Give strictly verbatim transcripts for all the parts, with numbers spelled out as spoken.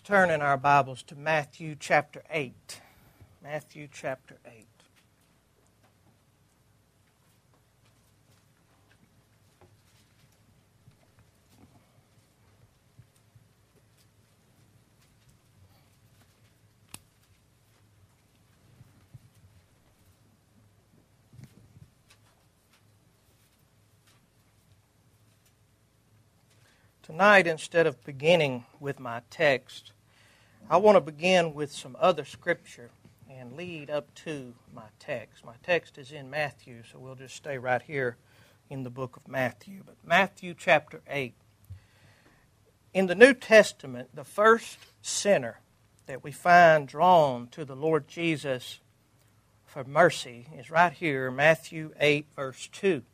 Turn in our Bibles to Matthew chapter eight. Matthew chapter eight. Tonight, instead of beginning with my text, I want to begin with some other scripture and lead up to my text. My text is in Matthew, so we'll just stay right here in the book of Matthew. But Matthew chapter eight. In the New Testament, the first sinner that we find drawn to the Lord Jesus for mercy is right here, Matthew eight, verse two.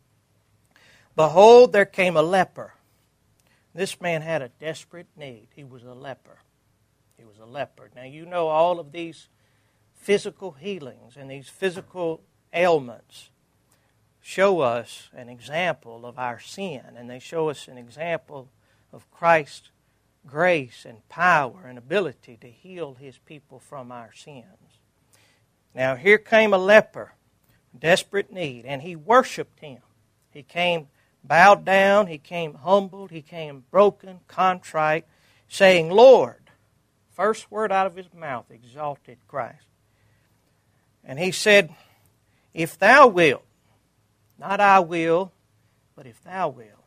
Behold, there came a leper. This man had a desperate need. He was a leper. He was a leper. Now, you know all of these physical healings and these physical ailments show us an example of our sin, and they show us an example of Christ's grace and power and ability to heal His people from our sins. Now, here came a leper, desperate need, and he worshiped Him. He came bowed down, he came humbled, he came broken, contrite, saying, Lord. First word out of his mouth, exalted Christ. And he said, if thou wilt, not I will, but if thou wilt,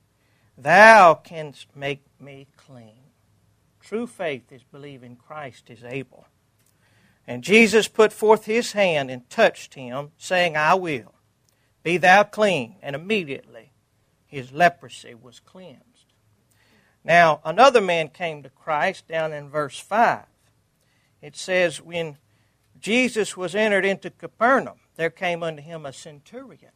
thou canst make me clean. True faith is believing Christ is able. And Jesus put forth his hand and touched him, saying, I will. Be thou clean. And immediately his leprosy was cleansed. Now, another man came to Christ down in verse five. It says, when Jesus was entered into Capernaum, there came unto him a centurion.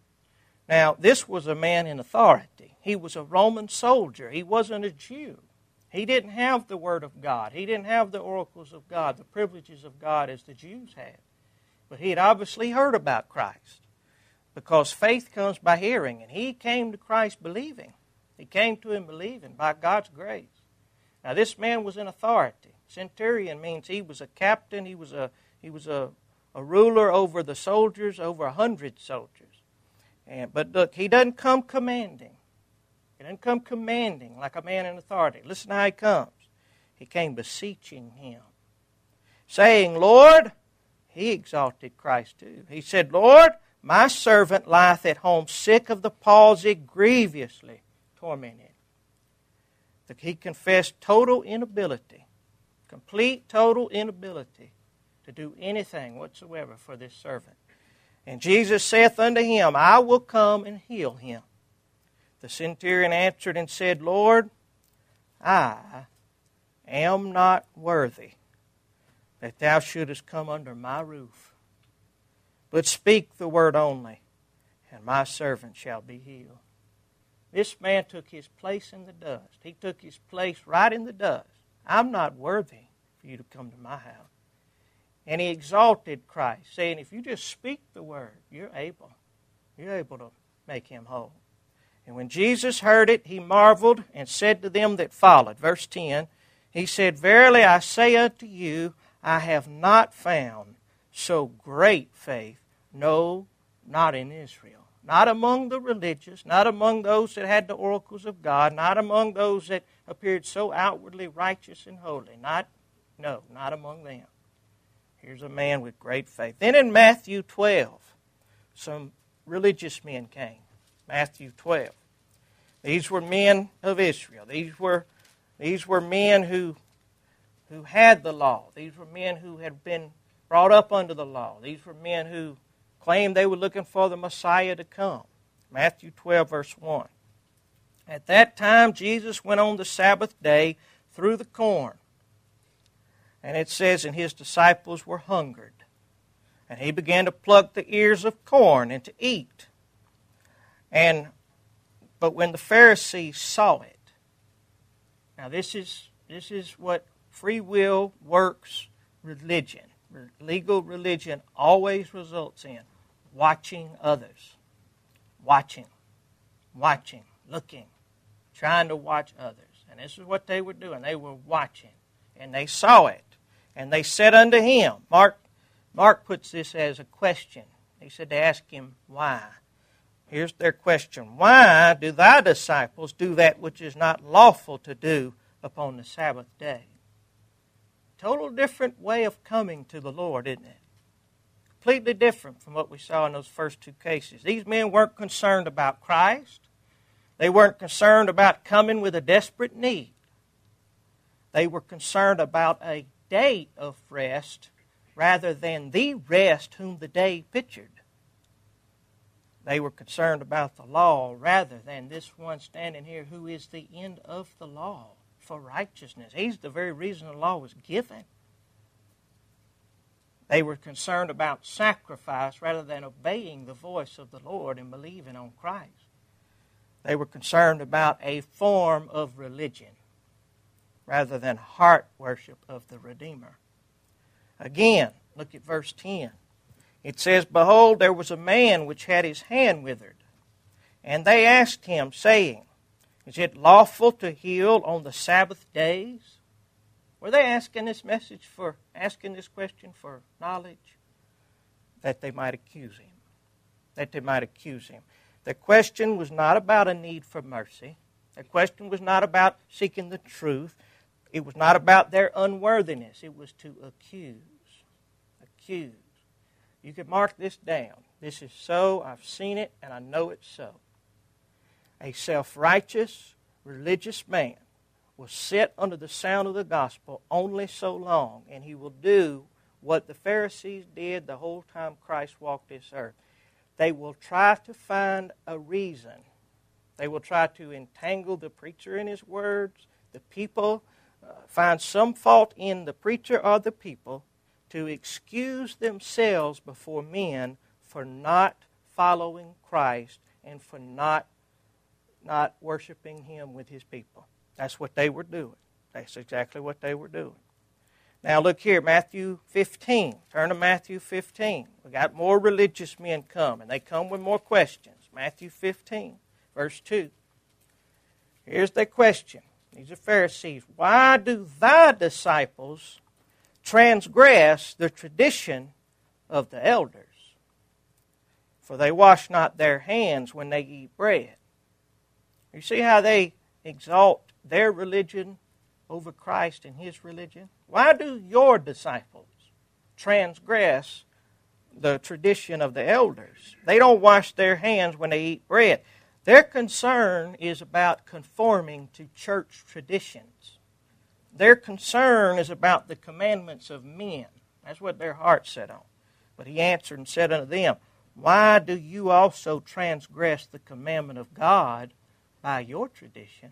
Now, this was a man in authority. He was a Roman soldier. He wasn't a Jew. He didn't have the Word of God. He didn't have the oracles of God, the privileges of God as the Jews had. But he had obviously heard about Christ, because faith comes by hearing, and he came to Christ believing. He came to Him believing by God's grace. Now, this man was in authority. Centurion means he was a captain. He was a he was a, a ruler over the soldiers, over a hundred soldiers. And but look, he doesn't come commanding. He doesn't come commanding like a man in authority. Listen how he comes. He came beseeching Him, saying, Lord, he exalted Christ too. He said, Lord, my servant lieth at home sick of the palsy, grievously tormented. He confessed total inability, complete total inability to do anything whatsoever for this servant. And Jesus saith unto him, I will come and heal him. The centurion answered and said, Lord, I am not worthy that thou shouldest come under my roof. But speak the word only, and my servant shall be healed. This man took his place in the dust. He took his place right in the dust. I'm not worthy for you to come to my house. And he exalted Christ, saying, if you just speak the word, you're able. You're able to make him whole. And when Jesus heard it, he marveled and said to them that followed. Verse ten, he said, verily I say unto you, I have not found so great faith, no, not in Israel. Not among the religious, not among those that had the oracles of God, not among those that appeared so outwardly righteous and holy. Not, no, not among them. Here's a man with great faith. Then in Matthew twelve, some religious men came. Matthew twelve. These were men of Israel. These were, these were men who, who had the law. These were men who had been brought up under the law. These were men who claimed they were looking for the Messiah to come. Matthew twelve, verse one. At that time, Jesus went on the Sabbath day through the corn. And it says, and his disciples were hungered. And he began to pluck the ears of corn and to eat. And but when the Pharisees saw it, now this is this is what free will works religion. Legal religion always results in watching others. Watching. Watching. Looking. Trying to watch others. And this is what they were doing. They were watching. And they saw it. And they said unto him, Mark, Mark puts this as a question. He said to ask him, why? Here's their question. Why do thy disciples do that which is not lawful to do upon the Sabbath day? Total different way of coming to the Lord, isn't it? Completely different from what we saw in those first two cases. These men weren't concerned about Christ. They weren't concerned about coming with a desperate need. They were concerned about a day of rest rather than the rest whom the day pictured. They were concerned about the law rather than this one standing here who is the end of the law for righteousness. He's the very reason the law was given. They were concerned about sacrifice rather than obeying the voice of the Lord and believing on Christ. They were concerned about a form of religion rather than heart worship of the Redeemer. Again, look at verse ten. It says, Behold, there was a man which had his hand withered. And they asked him, saying, Is it lawful to heal on the Sabbath days? Were they asking this message for, asking this question for knowledge? That they might accuse him. That they might accuse him. The question was not about a need for mercy. The question was not about seeking the truth. It was not about their unworthiness. It was to accuse. Accuse. You can mark this down. This is so. I've seen it, and I know it's so. A self-righteous, religious man will sit under the sound of the gospel only so long, and he will do what the Pharisees did the whole time Christ walked this earth. They will try to find a reason. They will try to entangle the preacher in his words, the people, uh, find some fault in the preacher or the people to excuse themselves before men for not following Christ and for not, not worshiping Him with His people. That's what they were doing. That's exactly what they were doing. Now look here, Matthew fifteen. Turn to Matthew fifteen. We got more religious men come, and they come with more questions. Matthew fifteen, verse two. Here's their question. These are Pharisees. Why do thy disciples transgress the tradition of the elders? For they wash not their hands when they eat bread. You see how they exalt their religion over Christ and His religion? Why do your disciples transgress the tradition of the elders? They don't wash their hands when they eat bread. Their concern is about conforming to church traditions. Their concern is about the commandments of men. That's what their heart set on. But He answered and said unto them, Why do you also transgress the commandment of God by your tradition?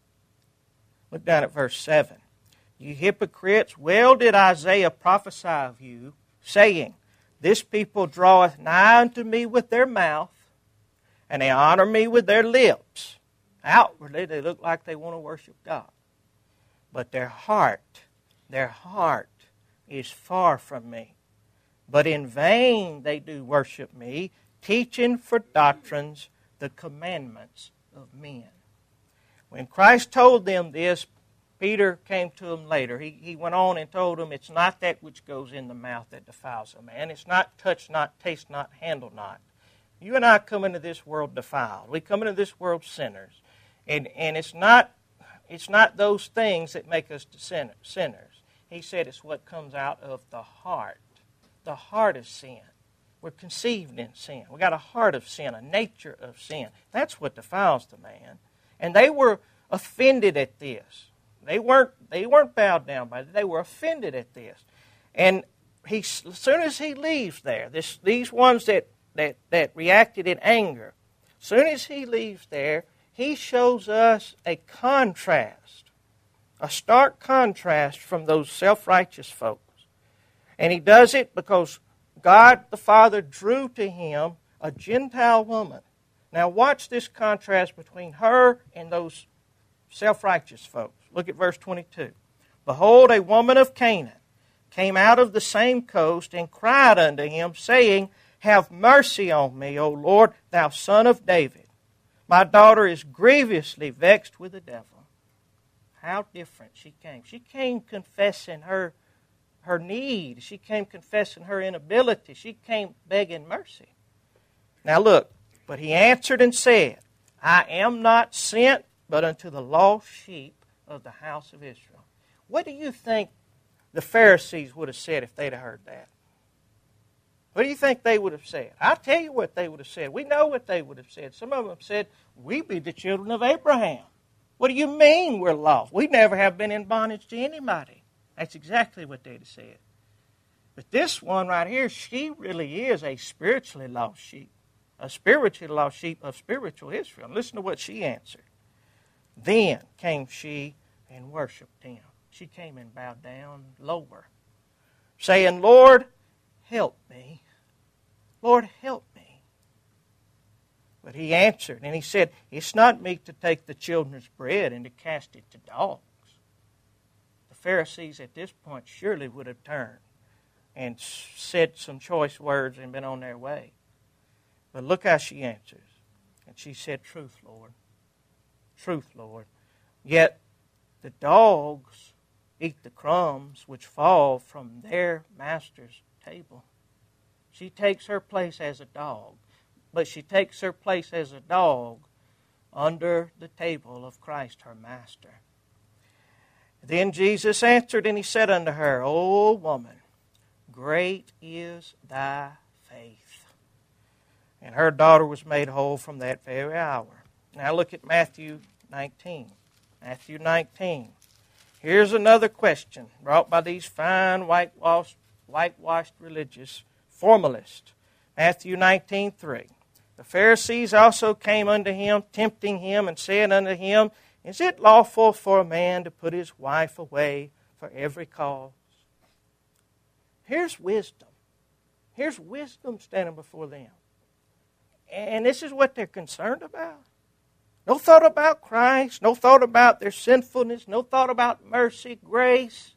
Look down at verse seven. You hypocrites, well did Isaiah prophesy of you, saying, This people draweth nigh unto me with their mouth, and they honor me with their lips. Outwardly, they look like they want to worship God. But their heart, their heart is far from me. But in vain they do worship me, teaching for doctrines the commandments of men. When Christ told them this, Peter came to him later. He, he went on and told them, It's not that which goes in the mouth that defiles a man. It's not touch not, taste not, handle not. You and I come into this world defiled. We come into this world sinners. And, and it's not it's not those things that make us sinners. He said it's what comes out of the heart. The heart of sin. We're conceived in sin. We got a heart of sin, a nature of sin. That's what defiles the man. And they were offended at this. They weren't they weren't bowed down by it. They were offended at this. And he, as soon as he leaves there, this, these ones that, that, that reacted in anger, as soon as he leaves there, he shows us a contrast, a stark contrast from those self-righteous folks. And he does it because God the Father drew to him a Gentile woman. Now watch this contrast between her and those self-righteous folks. Look at verse twenty-two. Behold, a woman of Canaan came out of the same coast and cried unto him, saying, Have mercy on me, O Lord, thou son of David. My daughter is grievously vexed with the devil. how different she came. She came confessing her, her need. She came confessing her inability. She came begging mercy. Now look, but he answered and said, I am not sent but unto the lost sheep of the house of Israel. What do you think the Pharisees would have said if they'd have heard that? What do you think they would have said? I'll tell you what they would have said. We know what they would have said. Some of them said, we be the children of Abraham. What do you mean we're lost? We never have been in bondage to anybody. That's exactly what they'd have said. But this one right here, she really is a spiritually lost sheep. A spiritually lost sheep of spiritual Israel. And listen to what she answered. Then came she and worshipped him. She came and bowed down lower, saying, Lord, help me. Lord, help me. But he answered, and he said, it's not meet to take the children's bread and to cast it to dogs. The Pharisees at this point surely would have turned and said some choice words and been on their way. But look how she answers. And she said, truth, Lord. Truth, Lord. Yet the dogs eat the crumbs which fall from their master's table. She takes her place as a dog, but she takes her place as a dog under the table of Christ, her master. Then Jesus answered, and he said unto her, O woman, great is thy faith. And her daughter was made whole from that very hour. Now look at Matthew nineteen. Matthew nineteen. Here's another question brought by these fine whitewashed, whitewashed religious formalists. Matthew nineteen three. The Pharisees also came unto him, tempting him, and said unto him, Is it lawful for a man to put his wife away for every cause? Here's wisdom. Here's wisdom standing before them. And this is what they're concerned about. No thought about Christ, no thought about their sinfulness, no thought about mercy, grace.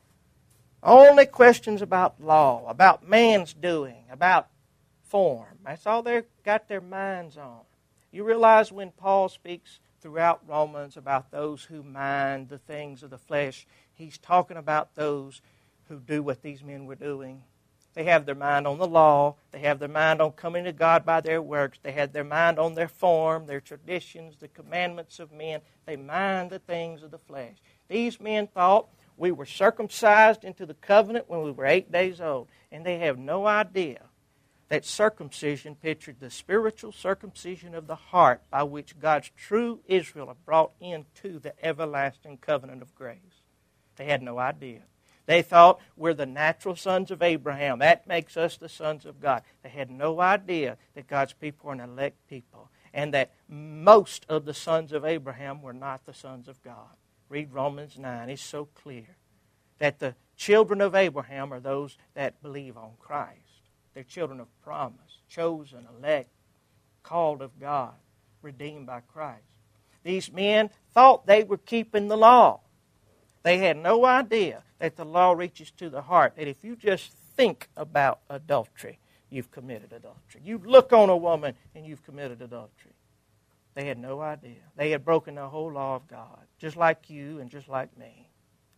Only questions about law, about man's doing, about form. That's all they've got their minds on. You realize when Paul speaks throughout Romans about those who mind the things of the flesh, he's talking about those who do what these men were doing. They have their mind on the law. They have their mind on coming to God by their works. They had their mind on their form, their traditions, the commandments of men. They mind the things of the flesh. These men thought we were circumcised into the covenant when we were eight days old. And they have no idea that circumcision pictured the spiritual circumcision of the heart by which God's true Israel are brought into the everlasting covenant of grace. They had no idea. They thought we're the natural sons of Abraham. That makes us the sons of God. They had no idea that God's people are an elect people and that most of the sons of Abraham were not the sons of God. Read Romans nine. It's so clear that the children of Abraham are those that believe on Christ. They're children of promise, chosen, elect, called of God, redeemed by Christ. These men thought they were keeping the law. They had no idea that the law reaches to the heart, that if you just think about adultery, you've committed adultery. You look on a woman and you've committed adultery. They had no idea. They had broken the whole law of God, just like you and just like me.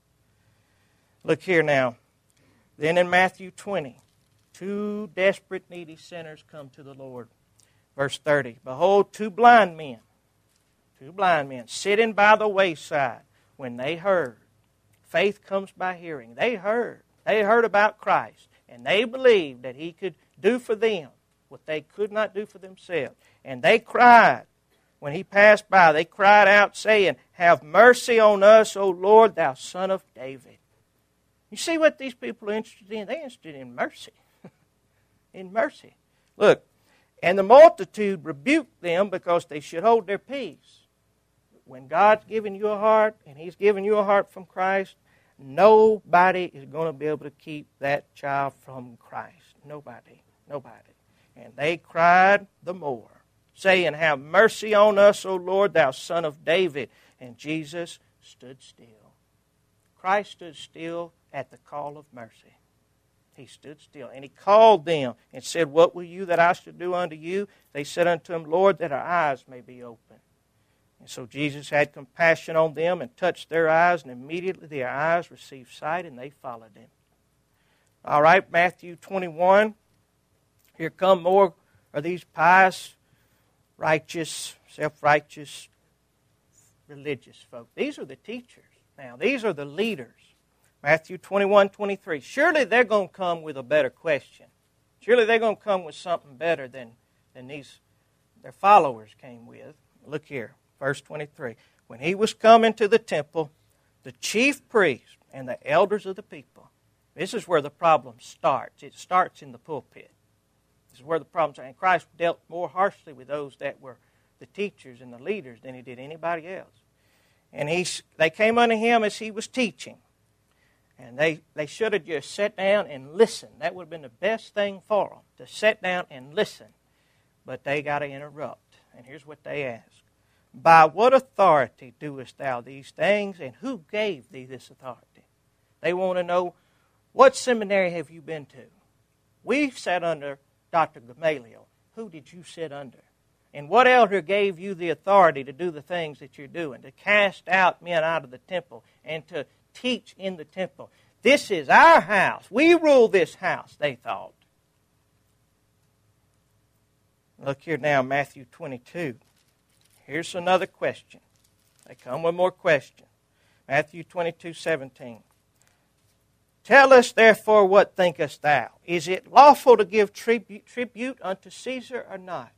Look here now. Then in Matthew twenty, two desperate, needy sinners come to the Lord. Verse thirty, Behold, two blind men, two blind men, sitting by the wayside, when they heard. Faith comes by hearing. They heard. They heard about Christ. And they believed that He could do for them what they could not do for themselves. And they cried. When He passed by, they cried out, saying, Have mercy on us, O Lord, thou Son of David. You see what these people are interested in? They're interested in mercy. In mercy. Look, and the multitude rebuked them because they should hold their peace. When God's given you a heart, and He's given you a heart from Christ, nobody is going to be able to keep that child from Christ. Nobody. Nobody. And they cried the more, saying, Have mercy on us, O Lord, thou Son of David. And Jesus stood still. Christ stood still at the call of mercy. He stood still. And He called them and said, What will you that I should do unto you? They said unto Him, Lord, that our eyes may be open. And so Jesus had compassion on them and touched their eyes, and immediately their eyes received sight, and they followed him. All right, Matthew twenty-one. Here come more of these pious, righteous, self-righteous, religious folk. These are the teachers. Now, these are the leaders. Matthew twenty-one, twenty-three. Surely they're going to come with a better question. Surely they're going to come with something better than, than these their followers came with. Look here, verse twenty-three. When he was come into the temple, the chief priests and the elders of the people. This is where the problem starts. It starts in the pulpit. This is where the problem starts. And Christ dealt more harshly with those that were the teachers and the leaders than he did anybody else. And he, they came unto him as he was teaching. And they, they should have just sat down and listened. That would have been the best thing for them, to sit down and listen. But they got to interrupt. And here's what they ask. By what authority doest thou these things, and who gave thee this authority? They want to know, what seminary have you been to? We sat under Doctor Gamaliel. Who did you sit under? And what elder gave you the authority to do the things that you're doing, to cast out men out of the temple and to teach in the temple? This is our house. We rule this house, they thought. Look here now, Matthew twenty-two. Here's another question. They come with more questions. Matthew twenty-two, seventeen. Tell us, therefore, what thinkest thou? Is it lawful to give tribute, tribute unto Caesar or not?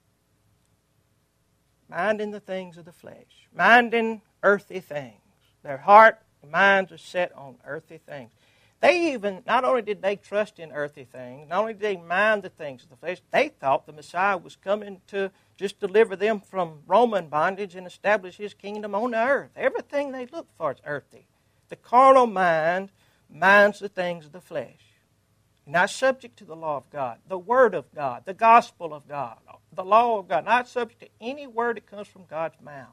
Minding the things of the flesh. Minding earthly things. Their heart and minds are set on earthly things. They even, not only did they trust in earthly things, not only did they mind the things of the flesh, they thought the Messiah was coming to just deliver them from Roman bondage and establish his kingdom on the earth. Everything they looked for is earthly. The carnal mind minds the things of the flesh. Not subject to the law of God, the Word of God, the gospel of God, the law of God. Not subject to any word that comes from God's mouth.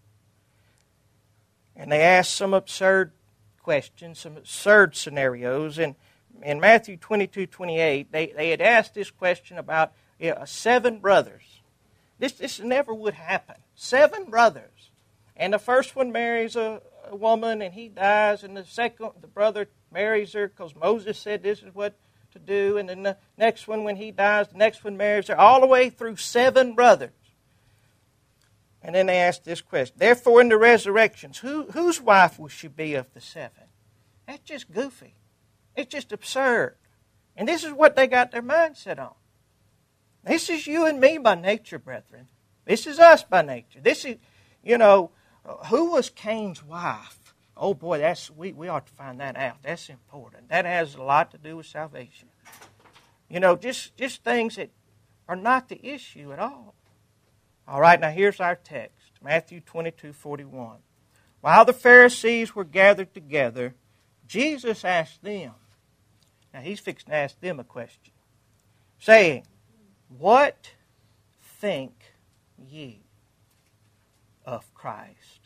And they asked some absurd questions, some absurd scenarios. And in Matthew twenty-two, twenty-eight, they, they had asked this question about you know, seven brothers. This, this never would happen. Seven brothers. And the first one marries a, a woman and he dies, and the second, the brother marries her because Moses said this is what to do, and then the next one, when he dies, the next one marries her, all the way through seven brothers. And then they asked this question. Therefore, in the resurrections, who, whose wife will she be of the seven? That's just goofy. It's just absurd. And this is what they got their mindset on. This is you and me by nature, brethren. This is us by nature. This is, you know, who was Cain's wife? Oh boy, that's we, we ought to find that out. That's important. That has a lot to do with salvation. You know, just, just things that are not the issue at all. All right, now here's our text. Matthew twenty-two, forty-one. While the Pharisees were gathered together, Jesus asked them. Now he's fixing to ask them a question. Saying, what think ye of Christ?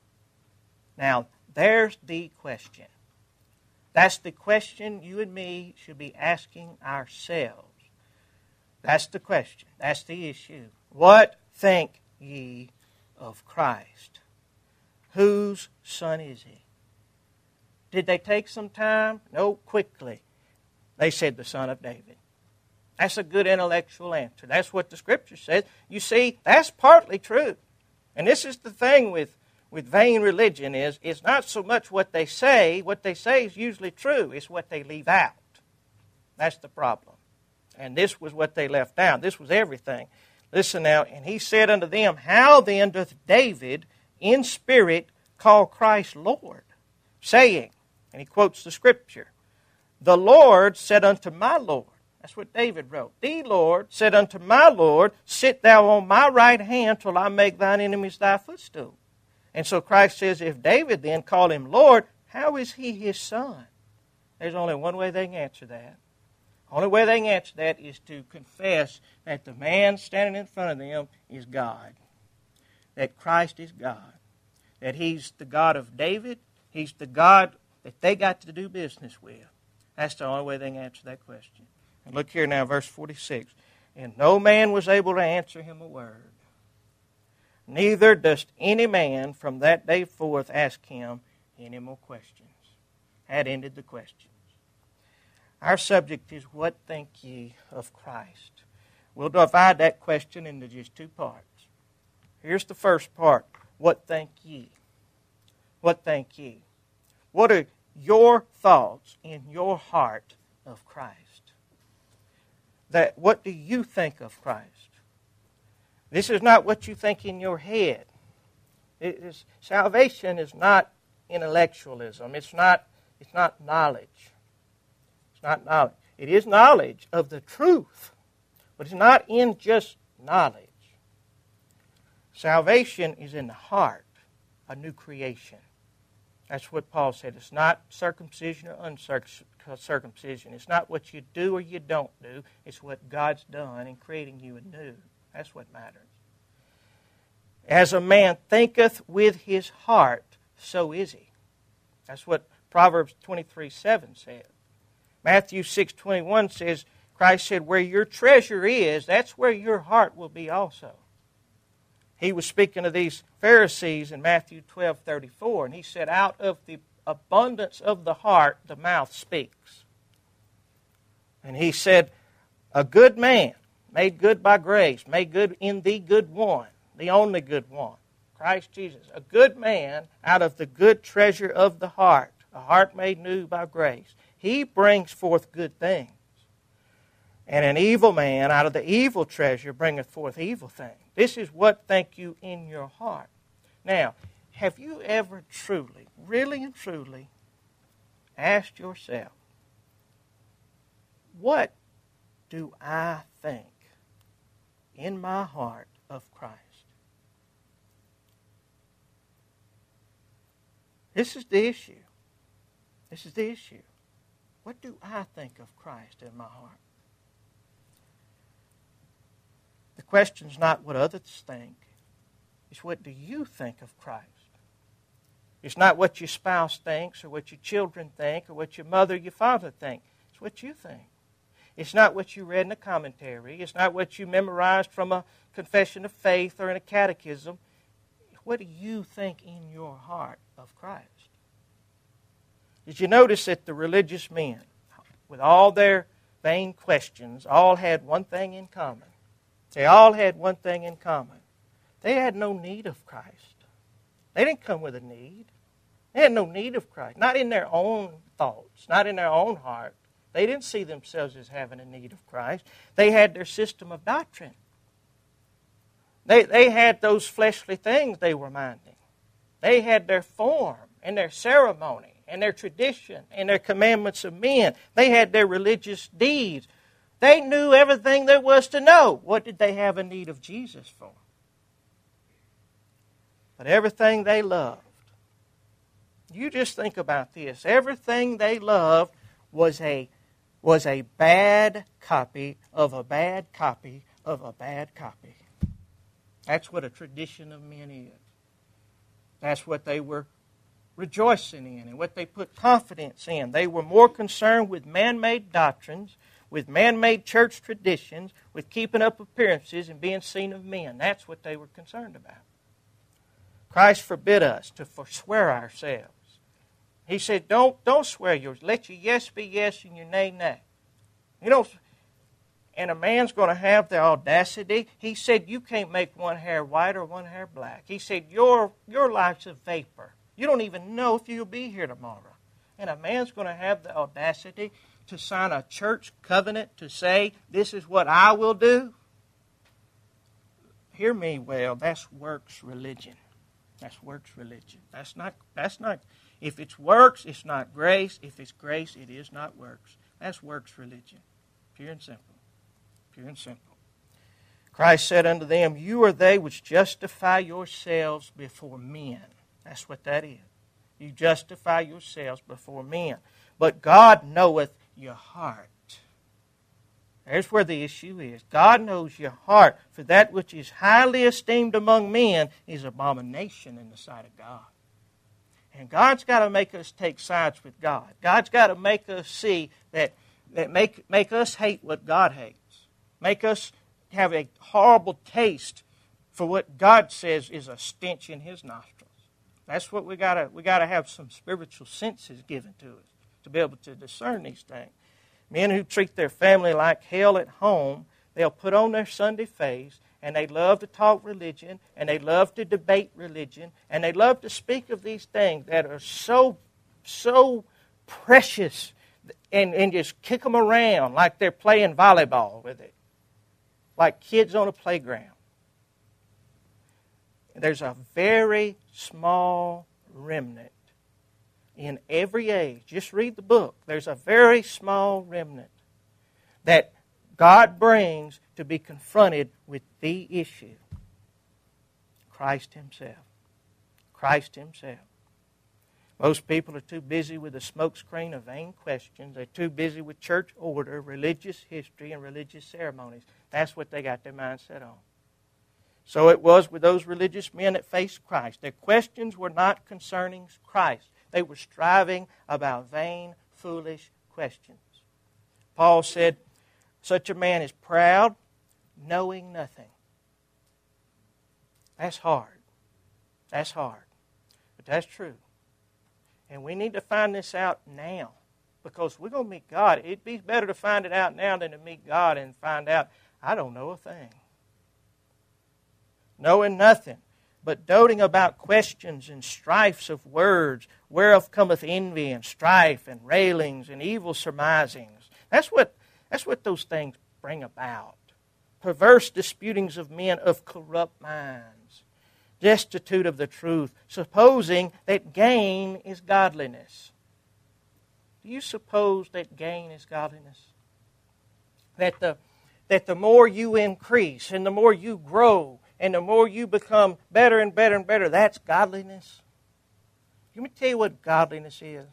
Now, there's the question. That's the question you and me should be asking ourselves. That's the question. That's the issue. What think ye of Christ? Whose son is he? Did they take some time? No, quickly. They said the son of David. That's a good intellectual answer. That's what the Scripture says. You see, that's partly true. And this is the thing with With vain religion is, it's not so much what they say. What they say is usually true. It's what they leave out. That's the problem. And this was what they left out. This was everything. Listen now. And he said unto them, how then doth David in spirit call Christ Lord? Saying, and he quotes the Scripture, the Lord said unto my Lord. That's what David wrote. The Lord said unto my Lord, sit thou on my right hand till I make thine enemies thy footstool. And so Christ says, if David then called him Lord, how is he his son? There's only one way they can answer that. The only way they can answer that is to confess that the man standing in front of them is God. That Christ is God. That he's the God of David. He's the God that they got to do business with. That's the only way they can answer that question. And look here now, verse forty-six. And no man was able to answer him a word. Neither does any man from that day forth ask him any more questions. That ended the questions. Our subject is, what think ye of Christ? We'll divide that question into just two parts. Here's the first part. What think ye? What think ye? What are your thoughts in your heart of Christ? That what do you think of Christ? This is not what you think in your head. It is, salvation is not intellectualism. It's not, it's not knowledge. It's not knowledge. It is knowledge of the truth, but it's not in just knowledge. Salvation is in the heart, a new creation. That's what Paul said. It's not circumcision or uncircumcision. It's not what you do or you don't do. It's what God's done in creating you anew. That's what matters. As a man thinketh with his heart, so is he. That's what Proverbs twenty-three seven says. Matthew six twenty-one says, Christ said, where your treasure is, that's where your heart will be also. He was speaking to these Pharisees in Matthew twelve thirty-four, and he said, out of the abundance of the heart, the mouth speaks. And he said, a good man, made good by grace, made good in the good one, the only good one, Christ Jesus. A good man out of the good treasure of the heart, a heart made new by grace. He brings forth good things. And an evil man out of the evil treasure bringeth forth evil things. This is what think you in your heart. Now, have you ever truly, really and truly, asked yourself, what do I think in my heart of Christ? This is the issue. This is the issue. What do I think of Christ in my heart? The question's not what others think. It's what do you think of Christ? It's not what your spouse thinks or what your children think or what your mother or your father think. It's what you think. It's not what you read in a commentary. It's not what you memorized from a confession of faith or in a catechism. What do you think in your heart of Christ? Did you notice that the religious men, with all their vain questions, all had one thing in common? They all had one thing in common. They had no need of Christ. They didn't come with a need. They had no need of Christ. Not in their own thoughts, not in their own heart. They didn't see themselves as having a need of Christ. They had their system of doctrine. They, they had those fleshly things they were minding. They had their form and their ceremony and their tradition and their commandments of men. They had their religious deeds. They knew everything there was to know. What did they have a need of Jesus for? But everything they loved. You just think about this. Everything they loved was a was a bad copy of a bad copy of a bad copy. That's what a tradition of men is. That's what they were rejoicing in and what they put confidence in. They were more concerned with man-made doctrines, with man-made church traditions, with keeping up appearances and being seen of men. That's what they were concerned about. Christ forbid us to forswear ourselves. He said, don't, don't swear yours. Let your yes be yes and your nay, nay. You know, and a man's going to have the audacity. He said, you can't make one hair white or one hair black. He said, your, your life's a vapor. You don't even know if you'll be here tomorrow. And a man's going to have the audacity to sign a church covenant to say, this is what I will do. Hear me well, that's works religion. That's works religion. That's not, that's not, if it's works, it's not grace. If it's grace, it is not works. That's works religion. Pure and simple. Pure and simple. Christ said unto them, you are they which justify yourselves before men. That's what that is. You justify yourselves before men. But God knoweth your heart. There's where the issue is. God knows your heart. For that which is highly esteemed among men is abomination in the sight of God. And God's got to make us take sides with God. God's got to make us see that, that make, make us hate what God hates. Make us have a horrible taste for what God says is a stench in His nostrils. That's what we gotta we gotta have some spiritual senses given to us to be able to discern these things. Men who treat their family like hell at home, they'll put on their Sunday face, and they love to talk religion, and they love to debate religion, and they love to speak of these things that are so, so precious, and, and just kick them around like they're playing volleyball with it, like kids on a playground. There's a very small remnant in every age. Just read the book. There's a very small remnant that God brings to be confronted with the issue. Christ Himself. Christ Himself. Most people are too busy with a smokescreen of vain questions. They're too busy with church order, religious history, and religious ceremonies. That's what they got their mind set on. So it was with those religious men that faced Christ. Their questions were not concerning Christ. They were striving about vain, foolish questions. Paul said, such a man is proud, knowing nothing. That's hard. That's hard. But that's true. And we need to find this out now, because we're going to meet God. It'd be better to find it out now than to meet God and find out, I don't know a thing. Knowing nothing, but doting about questions and strifes of words, whereof cometh envy and strife and railings and evil surmisings. That's what, that's what those things bring about. Perverse disputings of men of corrupt minds, destitute of the truth, supposing that gain is godliness. Do you suppose that gain is godliness? That the, that the more you increase and the more you grow and the more you become better and better and better, that's godliness? Let me tell you what godliness is.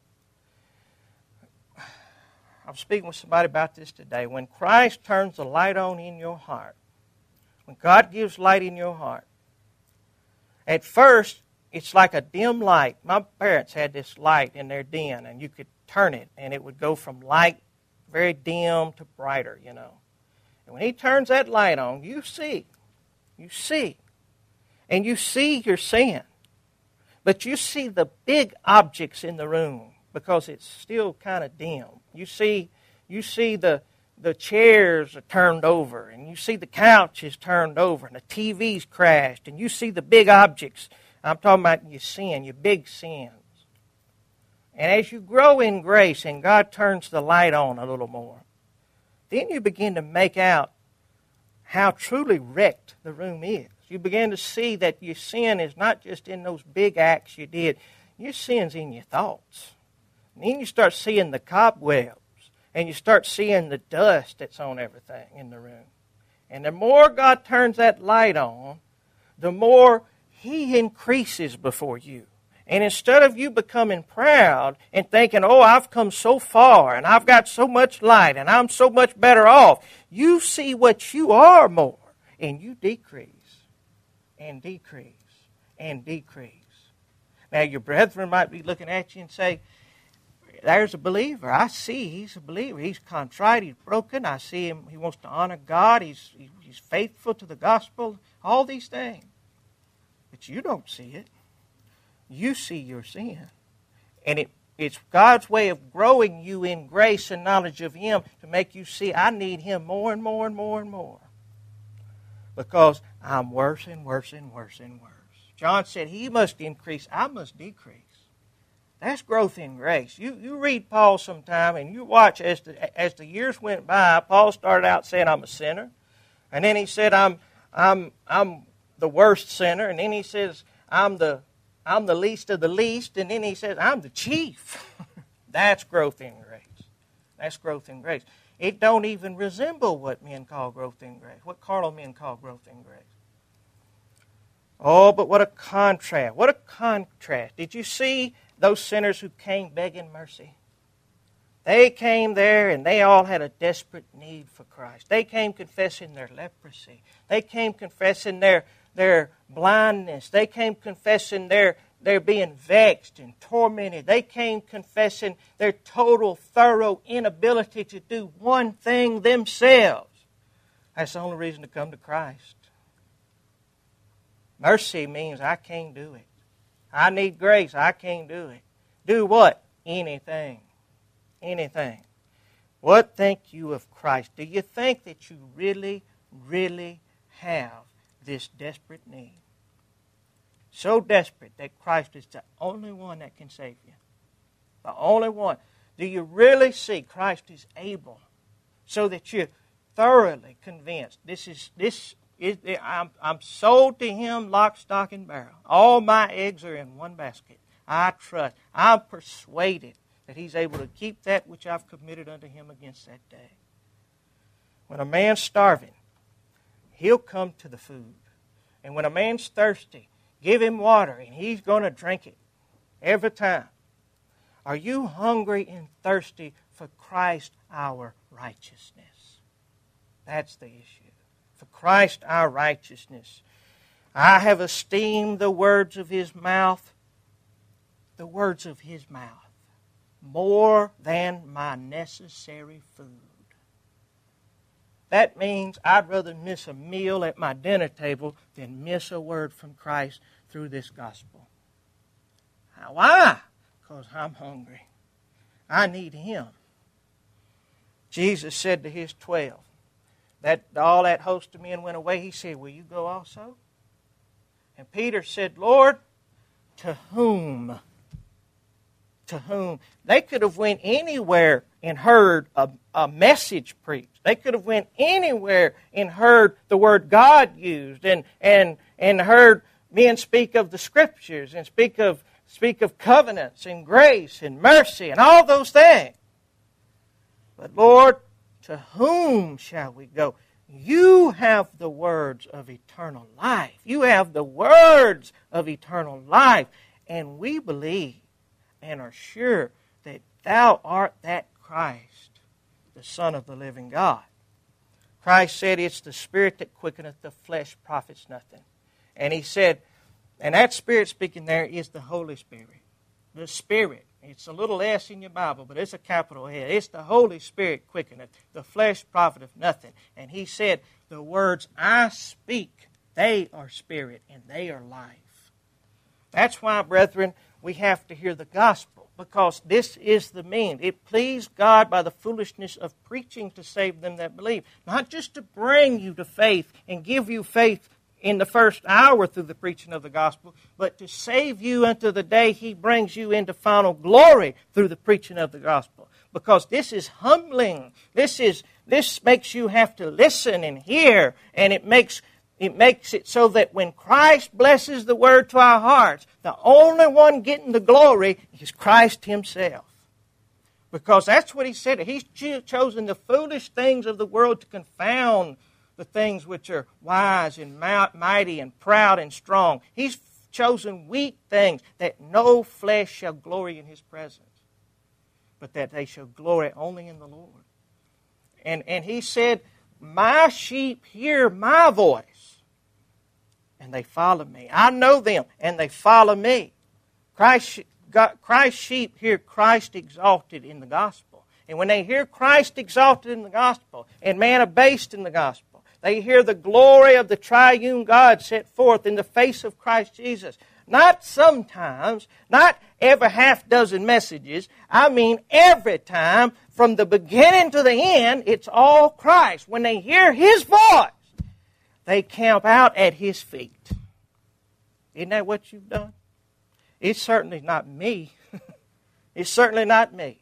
I was speaking with somebody about this today. When Christ turns the light on in your heart, when God gives light in your heart, at first, it's like a dim light. My parents had this light in their den, and you could turn it, and it would go from light, very dim, to brighter, you know. And when He turns that light on, you see. You see. And you see your sin. But you see the big objects in the room because it's still kind of dim. You see, you see the, the chairs are turned over, and you see the couch is turned over, and the T V's crashed, and you see the big objects. I'm talking about your sin, your big sins. And as you grow in grace and God turns the light on a little more, then you begin to make out how truly wrecked the room is. You begin to see that your sin is not just in those big acts you did. Your sin's in your thoughts. And then you start seeing the cobwebs, and you start seeing the dust that's on everything in the room. And the more God turns that light on, the more He increases before you. And instead of you becoming proud and thinking, oh, I've come so far, and I've got so much light, and I'm so much better off, you see what you are more, and you decrease, and decrease, and decrease. Now, your brethren might be looking at you and say, there's a believer. I see he's a believer. He's contrite. He's broken. I see him. He wants to honor God. He's, he's faithful to the gospel. All these things. But you don't see it. You see your sin. And it, it's God's way of growing you in grace and knowledge of Him to make you see, I need Him more and more and more and more. Because I'm worse and worse and worse and worse. John said, He must increase, I must decrease. That's growth in grace. You you read Paul sometime and you watch as the, as the years went by, Paul started out saying, I'm a sinner. And then he said, I'm I'm I'm the worst sinner. And then he says, I'm the I'm the least of the least. And then he says, I'm the chief. That's growth in grace. That's growth in grace. It don't even resemble what men call growth in grace, what carnal men call growth in grace. Oh, but what a contrast. What a contrast. Did you see those sinners who came begging mercy? They came there and they all had a desperate need for Christ. They came confessing their leprosy. They came confessing their, their blindness. They came confessing their, their being vexed and tormented. They came confessing their total, thorough inability to do one thing themselves. That's the only reason to come to Christ. Mercy means I can't do it. I need grace. I can't do it. Do what? Anything. Anything. What think you of Christ? Do you think that you really, really have this desperate need? So desperate that Christ is the only one that can save you. The only one. Do you really see Christ is able so that you're thoroughly convinced this is this is I'm I'm sold to Him lock, stock, and barrel. All my eggs are in one basket. I trust. I'm persuaded that He's able to keep that which I've committed unto Him against that day. When a man's starving, He'll come to the food. And when a man's thirsty, give him water, and he's going to drink it every time. Are you hungry and thirsty for Christ, our righteousness? That's the issue. For Christ, our righteousness. I have esteemed the words of His mouth, the words of His mouth, more than my necessary food. That means I'd rather miss a meal at my dinner table than miss a word from Christ through this gospel. Why? Because I'm hungry. I need Him. Jesus said to His twelve, that all that host of men went away. He said, will you go also? And Peter said, Lord, to whom? To whom? They could have went anywhere and heard a, a message preached. They could have went anywhere and heard the word God used and and and heard men speak of the Scriptures and speak of speak of covenants and grace and mercy and all those things. But Lord, to whom shall we go? You have the words of eternal life. You have the words of eternal life. And we believe and are sure that Thou art that Christ, the Son of the living God. Christ said, it's the Spirit that quickeneth, the flesh profits nothing. And He said, and that Spirit speaking there is the Holy Spirit. The Spirit. It's a little S in your Bible, but it's a capital S. It's the Holy Spirit quickeneth. The flesh profiteth nothing. And He said, the words I speak, they are spirit and they are life. That's why, brethren, we have to hear the gospel, because this is the means. It pleased God by the foolishness of preaching to save them that believe. Not just to bring you to faith and give you faith in the first hour through the preaching of the gospel, but to save you unto the day He brings you into final glory through the preaching of the gospel. Because this is humbling. This is this makes you have to listen and hear, and it makes it makes it so that when Christ blesses the word to our hearts, the only one getting the glory is Christ Himself. Because that's what He said. He's chosen the foolish things of the world to confound the things which are wise and mighty and proud and strong. He's chosen weak things, that no flesh shall glory in His presence, but that they shall glory only in the Lord. And, and He said, my sheep hear my voice, and they follow me. I know them, and they follow me. Christ, God, Christ's sheep hear Christ exalted in the gospel. And when they hear Christ exalted in the gospel, and man abased in the gospel, they hear the glory of the triune God set forth in the face of Christ Jesus. Not sometimes, not every half dozen messages. I mean every time, from the beginning to the end, it's all Christ. When they hear His voice, they camp out at His feet. Isn't that what you've done? It's certainly not me. It's certainly not me.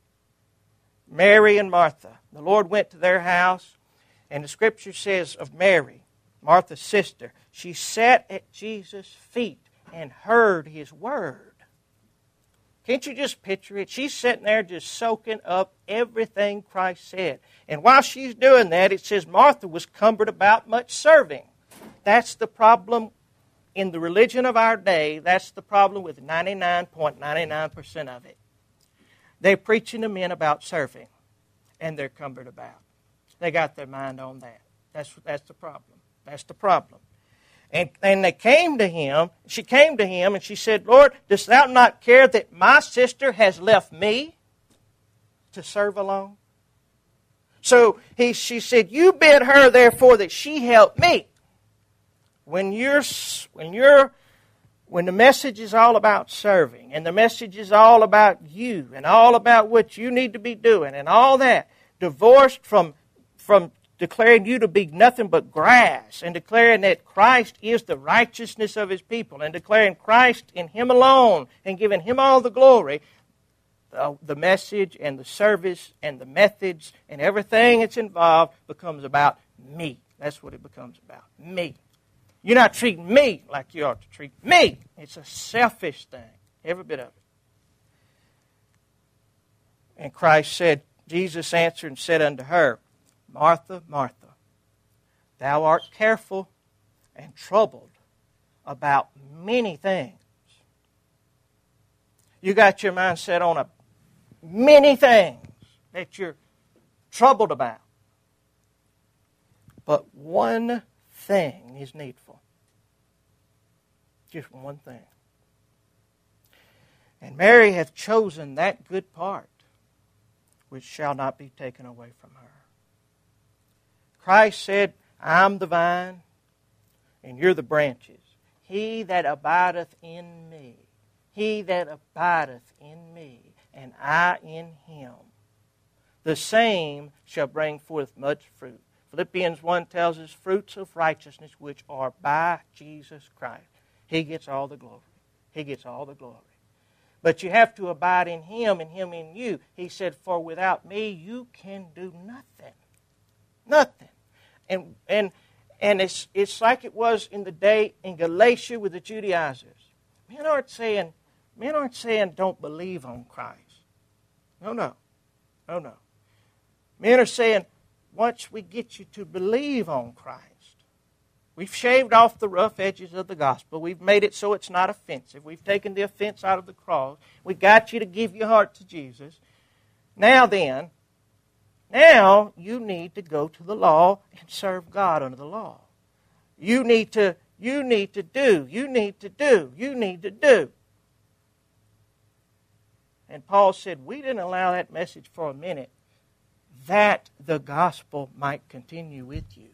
Mary and Martha. The Lord went to their house. And the Scripture says of Mary, Martha's sister, she sat at Jesus' feet and heard His word. Can't you just picture it? She's sitting there just soaking up everything Christ said. And while she's doing that, it says Martha was cumbered about much serving. That's the problem in the religion of our day. That's the problem with ninety-nine point nine nine percent of it. They're preaching to men about serving, and they're cumbered about. They got their mind on that. That's that's the problem. That's the problem. And, and they came to Him. She came to Him and she said, Lord, dost Thou not care that my sister has left me to serve alone? So he, she said, you bid her therefore that she help me. when you're when you're when the message is all about serving, and the message is all about you, and all about what you need to be doing, and all that, divorced from from declaring you to be nothing but grass, and declaring that Christ is the righteousness of His people, and declaring Christ in Him alone, and giving Him all the glory, the, the message and the service and the methods and everything that's involved becomes about me. That's what it becomes about, me. You're not treating me like you ought to treat me. It's a selfish thing, every bit of it. And Christ said, Jesus answered and said unto her, Martha, Martha, thou art careful and troubled about many things. You got your mind set on a many things that you're troubled about. But one thing is needful. Just one thing. And Mary hath chosen that good part which shall not be taken away from her. Christ said, I'm the vine, and you're the branches. He that abideth in me, he that abideth in me, and I in him, the same shall bring forth much fruit. Philippians one tells us, fruits of righteousness which are by Jesus Christ. He gets all the glory. He gets all the glory. But you have to abide in Him and Him in you. He said, for without me you can do nothing. Nothing. And and and it's it's like it was in the day in Galatia with the Judaizers. Men aren't saying, men aren't saying don't believe on Christ. No, no. No, no. Men are saying, once we get you to believe on Christ, we've shaved off the rough edges of the gospel. We've made it so it's not offensive. We've taken the offense out of the cross. We got you to give your heart to Jesus. Now then, now you need to go to the law and serve God under the law. You need to, you need to do, you need to do, you need to do. And Paul said, we didn't allow that message for a minute, that the gospel might continue with you.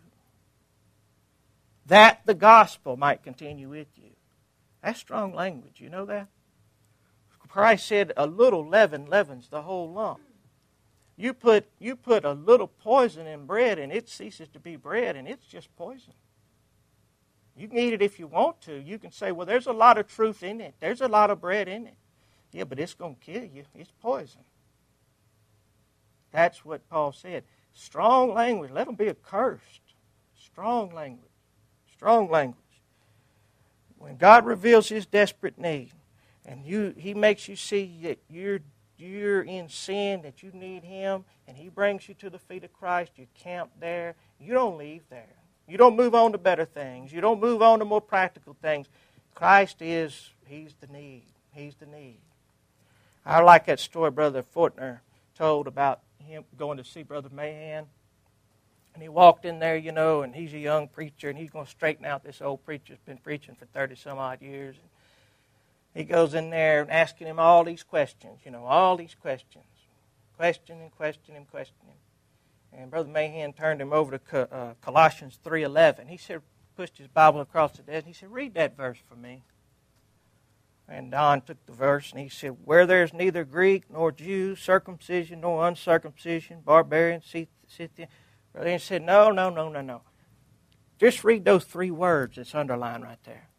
That the gospel might continue with you. That's strong language, you know that? Christ said a little leaven leavens the whole lump. You put, you put a little poison in bread and it ceases to be bread, and it's just poison. You can eat it if you want to. You can say, well, there's a lot of truth in it. There's a lot of bread in it. Yeah, but it's going to kill you. It's poison. That's what Paul said. Strong language. Let them be accursed. Strong language. Strong language. When God reveals His desperate need, and you, He makes you see that you're you're in sin, that you need Him, and He brings you to the feet of Christ, you camp there, you don't leave there. You don't move on to better things. You don't move on to more practical things. Christ is, He's the need. He's the need. I like that story Brother Fortner told about him going to see Brother Mahan. And he walked in there, you know, and he's a young preacher, and he's going to straighten out this old preacher who's been preaching for thirty-some-odd years. And he goes in there and asking him all these questions, you know, all these questions. Question and question and question him. And Brother Mahan turned him over to uh, Colossians three eleven. He said, pushed his Bible across the desk, and he said, read that verse for me. And Don took the verse, and he said, where there's neither Greek nor Jew, circumcision nor uncircumcision, barbarian, Scythian. Brother Mahan said, no, no, no, no, no. Just read those three words that's underlined right there.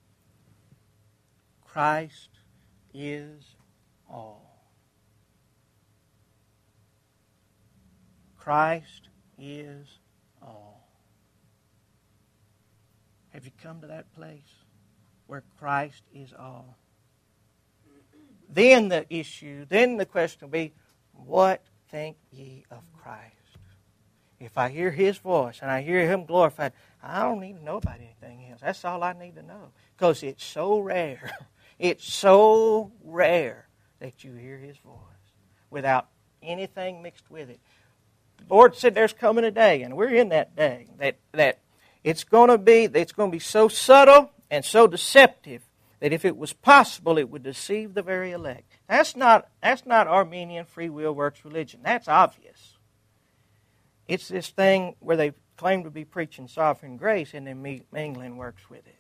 Christ is all. Christ is all. Have you come to that place where Christ is all? Then the issue, then the question will be, what think ye of Christ? If I hear His voice and I hear Him glorified, I don't need to know about anything else. That's all I need to know. Because it's so rare. It's so rare that you hear His voice without anything mixed with it. The Lord said there's coming a day, and we're in that day, that, that it's going to be, it's going to be so subtle and so deceptive that if it was possible, it would deceive the very elect. That's not, that's not Armenian free will works religion. That's obvious. It's this thing where they've claim to be preaching sovereign grace, and then mingling works with it.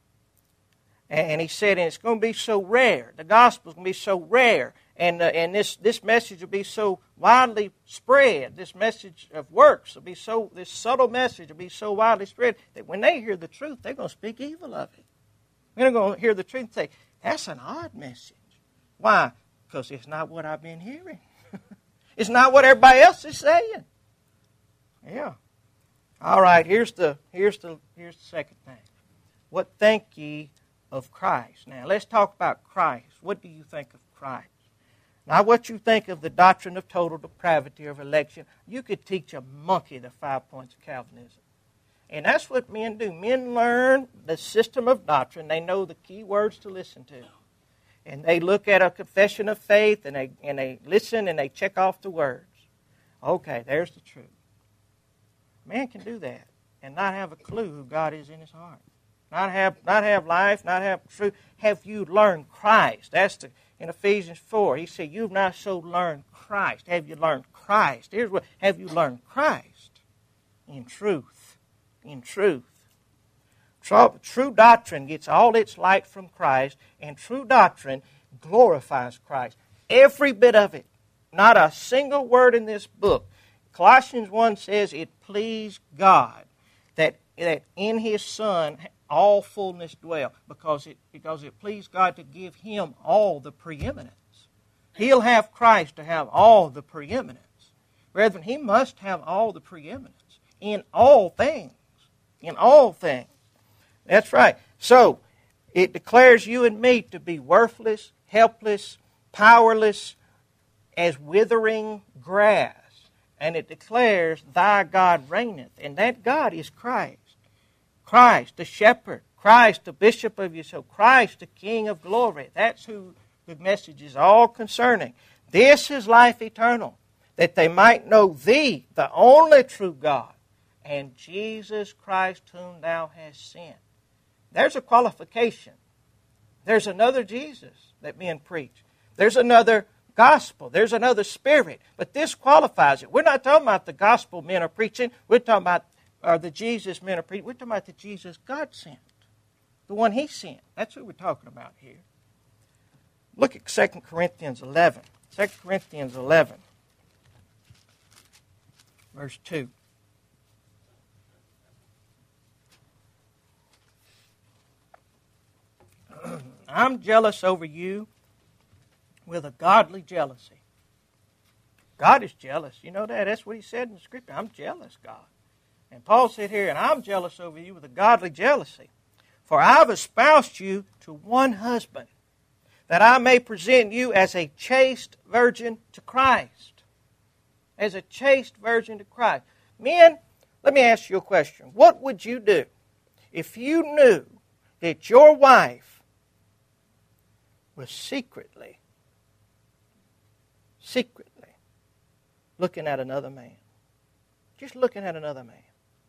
And he said, and it's going to be so rare. The gospel is going to be so rare. And, uh, and this, this message will be so widely spread. This message of works will be so, this subtle message will be so widely spread that when they hear the truth, they're going to speak evil of it. They're going to hear the truth and say, that's an odd message. Why? Because it's not what I've been hearing. It's not what everybody else is saying. Yeah. All right, here's the, here's the, here's the second thing. What think ye of Christ? Now, let's talk about Christ. What do you think of Christ? Not what you think of the doctrine of total depravity of election. You could teach a monkey the five points of Calvinism. And that's what men do. Men learn the system of doctrine. They know the key words to listen to. And they look at a confession of faith, and they, and they listen, and they check off the words. Okay, there's the truth. Man can do that and not have a clue who God is in his heart. Not have, not have life, not have truth. Have you learned Christ? That's the, in Ephesians four. He said, you've not so learned Christ. Have you learned Christ? Here's what, have you learned Christ? In truth. In truth. True, true doctrine gets all its light from Christ, and true doctrine glorifies Christ. Every bit of it. Not a single word in this book. Colossians one says it pleased God that, that in His Son all fullness dwell, because it, because it pleased God to give Him all the preeminence. He'll have Christ to have all the preeminence. Brethren, He must have all the preeminence in all things. In all things. That's right. So, it declares you and me to be worthless, helpless, powerless, as withering grass. And it declares, thy God reigneth. And that God is Christ. Christ, the shepherd. Christ, the bishop of your soul. Christ, the King of glory. That's who the message is all concerning. This is life eternal, that they might know thee, the only true God, and Jesus Christ whom thou hast sent. There's a qualification. There's another Jesus that men preach. There's another gospel. There's another spirit. But this qualifies it. We're not talking about the gospel men are preaching. We're talking about or the Jesus men are preaching. We're talking about the Jesus God sent. The one He sent. That's who we're talking about here. Look at Second Corinthians eleven. Second Corinthians eleven. Verse two. I'm jealous over you with a godly jealousy. God is jealous. You know that? That's what He said in the Scripture. I'm jealous, God. And Paul said here, and I'm jealous over you with a godly jealousy. For I've espoused you to one husband, that I may present you as a chaste virgin to Christ. As a chaste virgin to Christ. Men, let me ask you a question. What would you do if you knew that your wife was secretly, secretly looking at another man? Just looking at another man.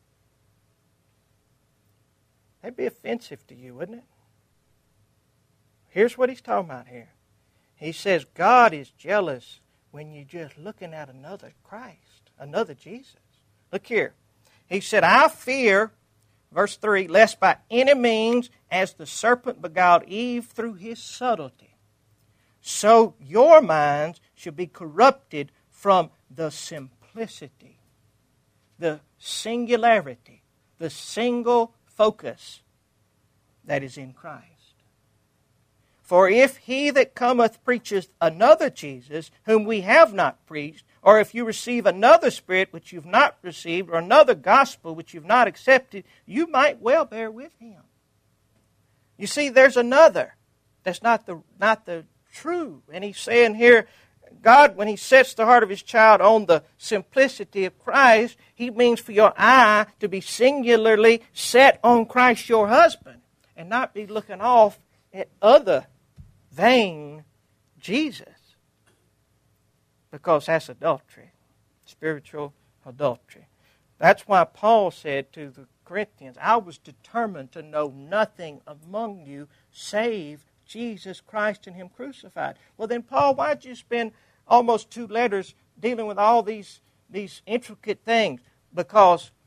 That'd be offensive to you, wouldn't it? Here's what he's talking about here. He says God is jealous when you're just looking at another Christ, another Jesus. Look here. He said, I fear, verse three, lest by any means, as the serpent beguiled Eve through his subtlety, so your minds should be corrupted from the simplicity, the singularity, the single focus that is in Christ. For if he that cometh preacheth another Jesus, whom we have not preached, or if you receive another spirit which you've not received, or another gospel which you've not accepted, you might well bear with him. You see, there's another that's not the not the true. And he's saying here, God, when He sets the heart of His child on the simplicity of Christ, He means for your eye to be singularly set on Christ your husband and not be looking off at other vain Jesus. Because that's adultery, spiritual adultery. That's why Paul said to the Corinthians, I was determined to know nothing among you save Jesus Christ and Him crucified. Well then, Paul, why'd you spend almost two letters dealing with all these, these intricate things? Because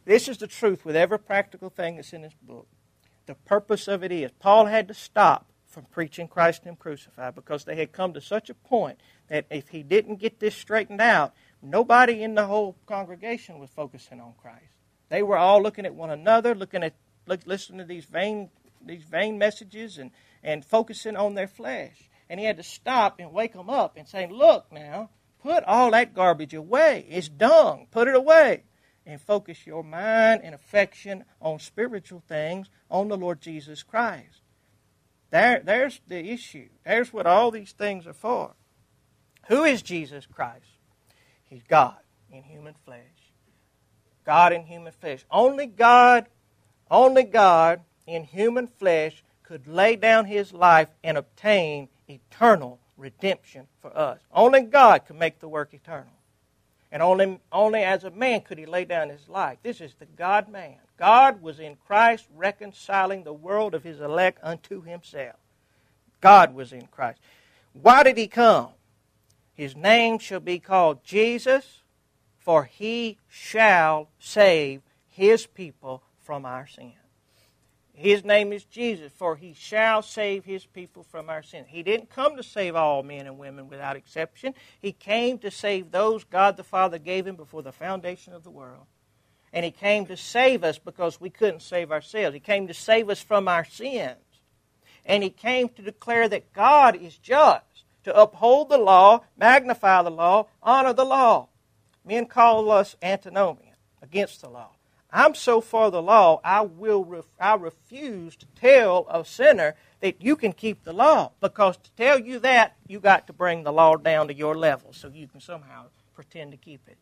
This is the truth with every practical thing that's in this book. The purpose of it is, Paul had to stop from preaching Christ and Him crucified because they had come to such a point that if he didn't get this straightened out, nobody in the whole congregation was focusing on Christ. They were all looking at one another, looking at, look, listening to these vain, these vain messages and, and focusing on their flesh. And he had to stop and wake them up and say, look now, put all that garbage away. It's dung. Put it away. And focus your mind and affection on spiritual things, on the Lord Jesus Christ. There, there's the issue. There's what all these things are for. Who is Jesus Christ? He's God in human flesh. God in human flesh. Only God, only God in human flesh could lay down His life and obtain eternal redemption for us. Only God could make the work eternal. And only, only as a man could He lay down His life. This is the God-man. God was in Christ reconciling the world of His elect unto Himself. God was in Christ. Why did He come? His name shall be called Jesus, for He shall save His people from our sins. His name is Jesus, for He shall save His people from our sins. He didn't come to save all men and women without exception. He came to save those God the Father gave Him before the foundation of the world. And He came to save us because we couldn't save ourselves. He came to save us from our sins. And He came to declare that God is just, to uphold the law, magnify the law, honor the law. Men call us antinomian, against the law. I'm so for the law, I will ref- I refuse to tell a sinner that you can keep the law. Because to tell you that, you got to bring the law down to your level so you can somehow pretend to keep it.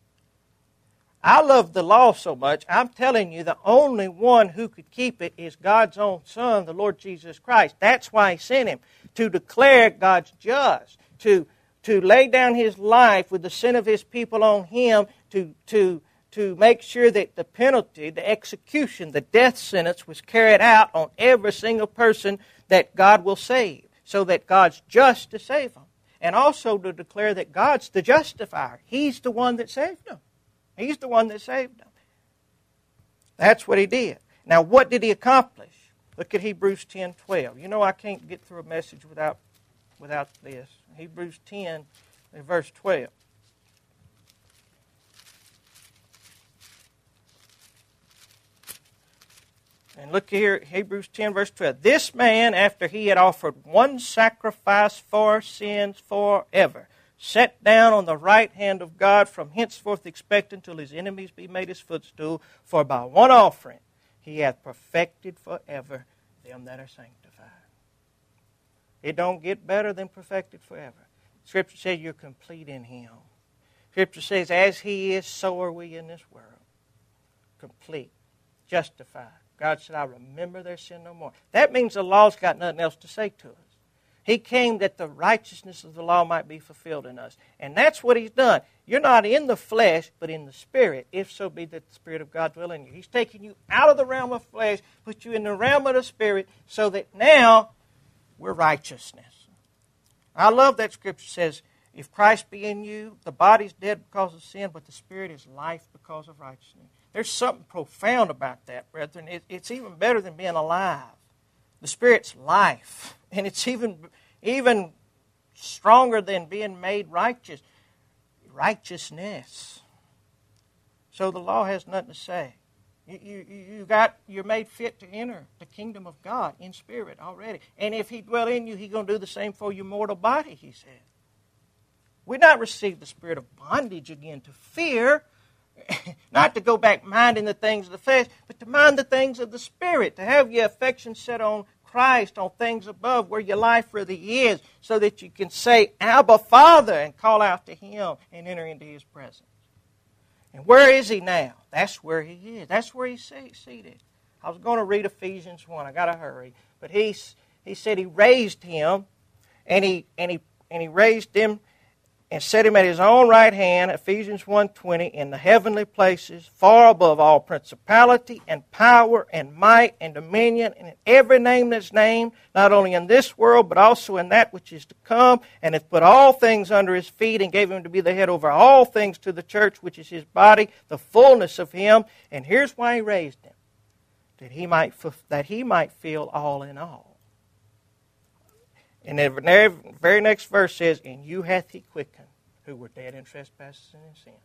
I love the law so much, I'm telling you the only one who could keep it is God's own Son, the Lord Jesus Christ. That's why He sent Him, to declare God's just, to, to lay down His life with the sin of His people on Him, to, to, to make sure that the penalty, the execution, the death sentence was carried out on every single person that God will save, so that God's just to save them. And also to declare that God's the justifier. He's the one that saved them. He's the one that saved them. That's what He did. Now, what did He accomplish? Look at Hebrews ten twelve. You know I can't get through a message without, without this. Hebrews ten, verse twelve. And look here, Hebrews ten, verse twelve. This man, after he had offered one sacrifice for sins forever, sat down on the right hand of God, from henceforth expecting till His enemies be made His footstool. For by one offering He hath perfected forever them that are sanctified. It don't get better than perfected forever. Scripture says you're complete in Him. Scripture says, as He is, so are we in this world. Complete. Justified. God said, I remember their sin no more. That means the law's got nothing else to say to us. He came that the righteousness of the law might be fulfilled in us. And that's what He's done. You're not in the flesh, but in the Spirit, if so be that the Spirit of God dwell in you. He's taken you out of the realm of flesh, put you in the realm of the Spirit, so that now we're righteousness. I love that Scripture says, if Christ be in you, the body's dead because of sin, but the Spirit is life because of righteousness. There's something profound about that, brethren. It, it's even better than being alive. The Spirit's life. And it's even, even stronger than being made righteous. Righteousness. So the law has nothing to say. You, you, you got, you're made fit to enter the kingdom of God in spirit already. And if He dwell in you, He's going to do the same for your mortal body, He said. We not receive the spirit of bondage again to fear, not to go back minding the things of the flesh, but to mind the things of the Spirit, to have your affection set on Christ, on things above, where your life really is, so that you can say, Abba, Father, and call out to Him and enter into His presence. And where is He now? That's where He is. That's where He's seated. I was going to read Ephesians one. I got to hurry. But he, he said He raised Him, and He, and, he, and he raised Him, and set him at his own right hand, Ephesians one twenty, in the heavenly places, far above all principality and power and might and dominion, and in every name that's named, not only in this world, but also in that which is to come, and hath put all things under his feet, and gave him to be the head over all things to the church, which is his body, the fullness of him. And here's why he raised him, that he might, that he might fill all in all. And the very next verse says, "And you hath he quickened, who were dead in trespasses and in sin."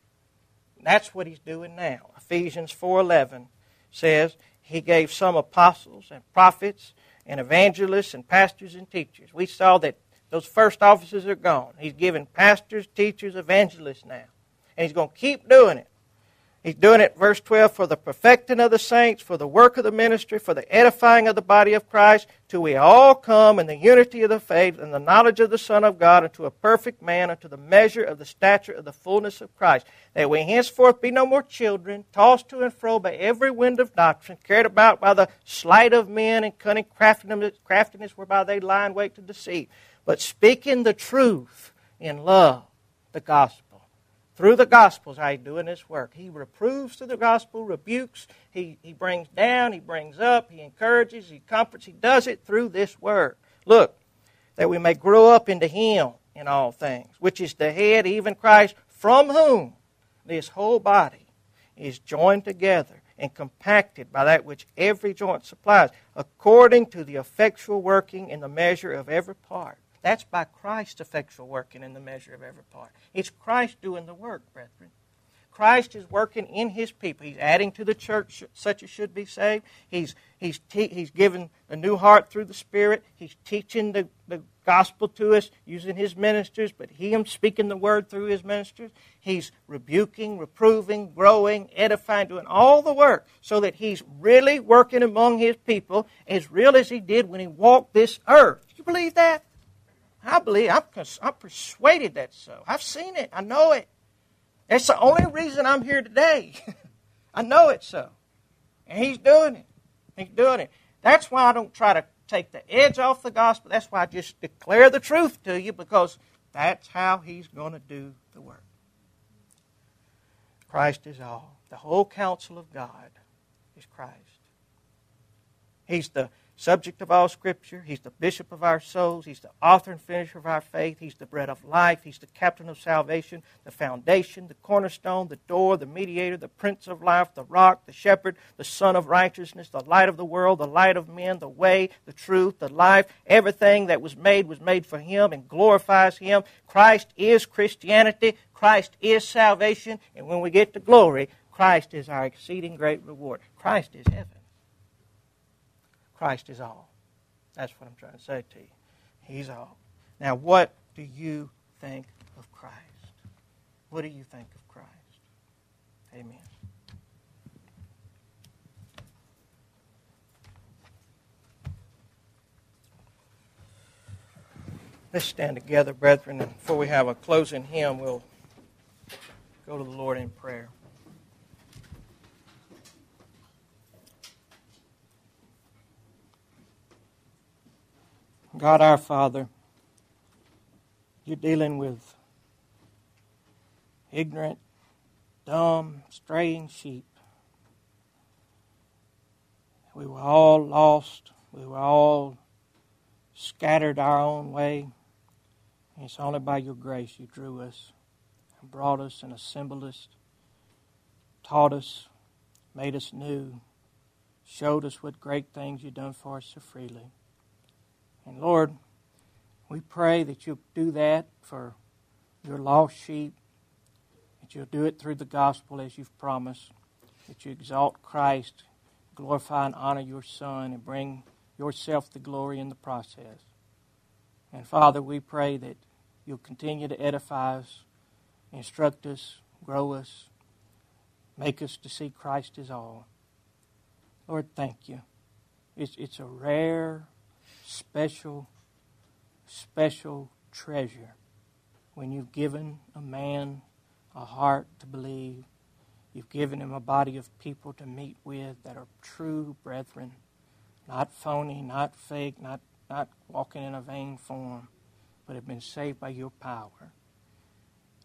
That's what he's doing now. Ephesians four eleven says, he gave some apostles and prophets and evangelists and pastors and teachers. We saw that those first offices are gone. He's given pastors, teachers, evangelists now. And he's going to keep doing it. He's doing it, verse twelve, for the perfecting of the saints, for the work of the ministry, for the edifying of the body of Christ, till we all come in the unity of the faith and the knowledge of the Son of God, unto a perfect man, unto the measure of the stature of the fullness of Christ, that we henceforth be no more children, tossed to and fro by every wind of doctrine, carried about by the sleight of men and cunning craftiness, craftiness whereby they lie in wait to deceive, but speaking the truth in love, the gospel. Through the gospel is how he's doing this work. He reproves through the gospel, rebukes, he, he brings down, he brings up, he encourages, he comforts. He does it through this word. Look, that we may grow up into him in all things, which is the head, even Christ, from whom this whole body is joined together and compacted by that which every joint supplies, according to the effectual working in the measure of every part. That's by Christ's effectual working in the measure of every part. It's Christ doing the work, brethren. Christ is working in his people. He's adding to the church such as should be saved. He's, he's, te- he's given a new heart through the Spirit. He's teaching the, the gospel to us using his ministers, but him speaking the word through his ministers. He's rebuking, reproving, growing, edifying, doing all the work so that he's really working among his people as real as he did when he walked this earth. Do you believe that? I believe, I'm, I'm persuaded that's so. I've seen it. I know it. That's the only reason I'm here today. I know it's so. And he's doing it. He's doing it. That's why I don't try to take the edge off the gospel. That's why I just declare the truth to you, because that's how he's going to do the work. Christ is all. The whole counsel of God is Christ. He's the subject of all Scripture. He's the bishop of our souls. He's the author and finisher of our faith. He's the bread of life. He's the captain of salvation, the foundation, the cornerstone, the door, the mediator, the prince of life, the rock, the shepherd, the son of righteousness, the light of the world, the light of men, the way, the truth, the life. Everything that was made was made for him and glorifies him. Christ is Christianity. Christ is salvation. And when we get to glory, Christ is our exceeding great reward. Christ is heaven. Christ is all. That's what I'm trying to say to you. He's all. Now, what do you think of Christ? What do you think of Christ? Amen. Let's stand together, brethren, and before we have a closing hymn, we'll go to the Lord in prayer. God our Father, you're dealing with ignorant, dumb, straying sheep. We were all lost. We were all scattered our own way. And it's only by your grace you drew us and brought us and assembled us, taught us, made us new, showed us what great things you've done for us so freely. And Lord, we pray that you'll do that for your lost sheep, that you'll do it through the gospel as you've promised, that you exalt Christ, glorify and honor your Son, and bring yourself the glory in the process. And Father, we pray that you'll continue to edify us, instruct us, grow us, make us to see Christ as all. Lord, thank you. It's, it's a rare, special, special treasure when you've given a man a heart to believe. You've given him a body of people to meet with that are true brethren, not phony, not fake, not, not walking in a vain form, but have been saved by your power.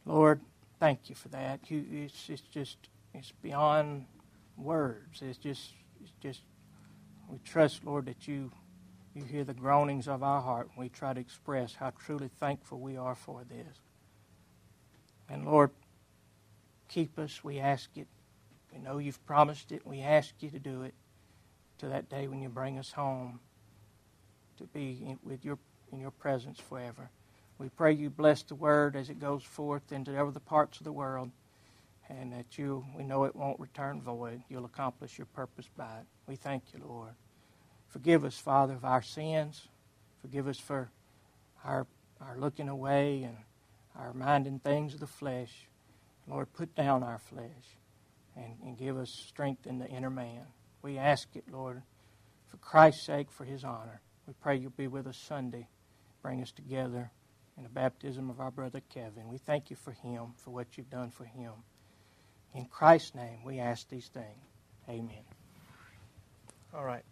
Lord, thank you for that. You, it's, it's just, it's beyond words. It's just, it's just, we trust, Lord, that you, you hear the groanings of our heart when we try to express how truly thankful we are for this. And Lord, keep us, we ask it. We know you've promised it. We ask you to do it to that day when you bring us home to be in, with your, in your presence forever. We pray you bless the word as it goes forth into other parts of the world, and that you, we know it won't return void. You'll accomplish your purpose by it. We thank you, Lord. Forgive us, Father, of our sins. Forgive us for our, our looking away and our minding things of the flesh. Lord, put down our flesh and, and give us strength in the inner man. We ask it, Lord, for Christ's sake, for his honor. We pray you'll be with us Sunday. Bring us together in the baptism of our brother Kevin. We thank you for him, for what you've done for him. In Christ's name, we ask these things. Amen. All right.